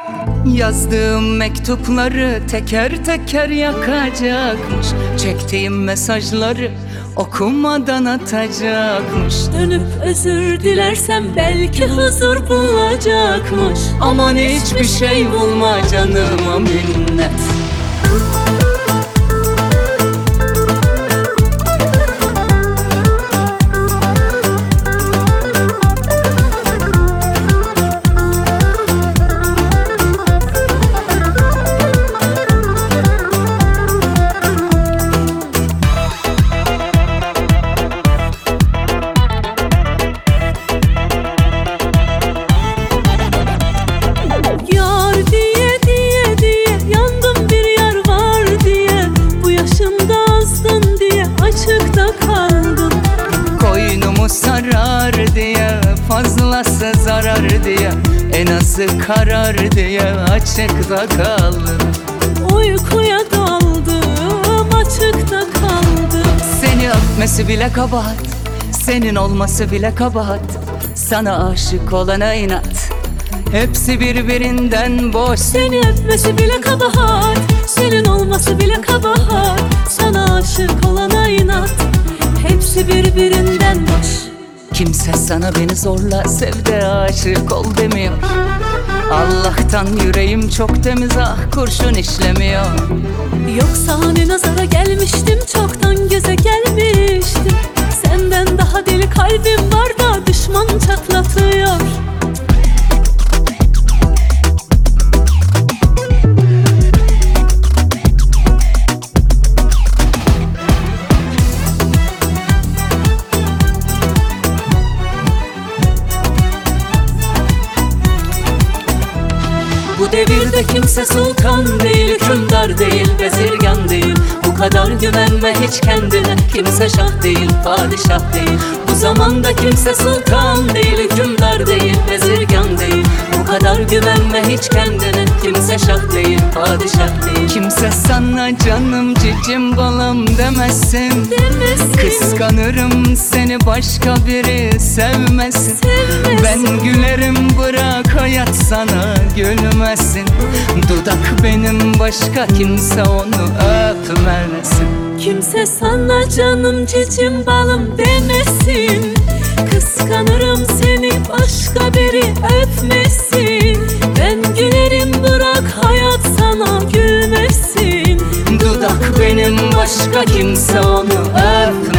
Yazdığım mektupları teker teker yakacakmış. Çektiğim mesajları okumadan atacakmış. Dönüp özür dilersem belki huzur bulacakmış. Aman hiçbir şey bulma canıma minnet. Sarar diye, fazlası zarar diye, en azı karar diye açıkta kaldım. Uykuya daldım, açıkta kaldım. Seni öpmesi bile kabahat, senin olması bile kabahat. Sana aşık olana inat, hepsi birbirinden boş. Seni öpmesi bile kabahat, senin olması bile kabahat. Sana aşık olana inat, hepsi birbirinden boş. Kimse sana beni zorla sev de aşık ol demiyor. Allah'tan yüreğim çok temiz, ah kurşun işlemiyor. Yoksa hani nazara gelmiştim, çoktan göze gelmiştim. Senden daha deli kalbim var da düşman çatlatıyor. Bu devirde kimse sultan değil, hükümdar değil, bezirgan değil. Bu kadar güvenme hiç kendine, kimse şah değil, padişah değil. Bu zamanda kimse sultan değil, hükümdar değil, bezirgan değil. Bu kadar güvenme hiç kendine, kimse şah değil, padişah değil. Kimse sana canım cicim balam demesin, kıskanırım seni başka biri sevmesin. Ben gülerim bırak hayat sana gülmesin. Dudak benim başka kimse onu öpmesin. Kimse sana canım cicim balım demesin. Kıskanırım seni başka biri öpmesin. Ben gülerim bırak hayat sana gülmesin. Dudak benim başka kimse onu öpmesin.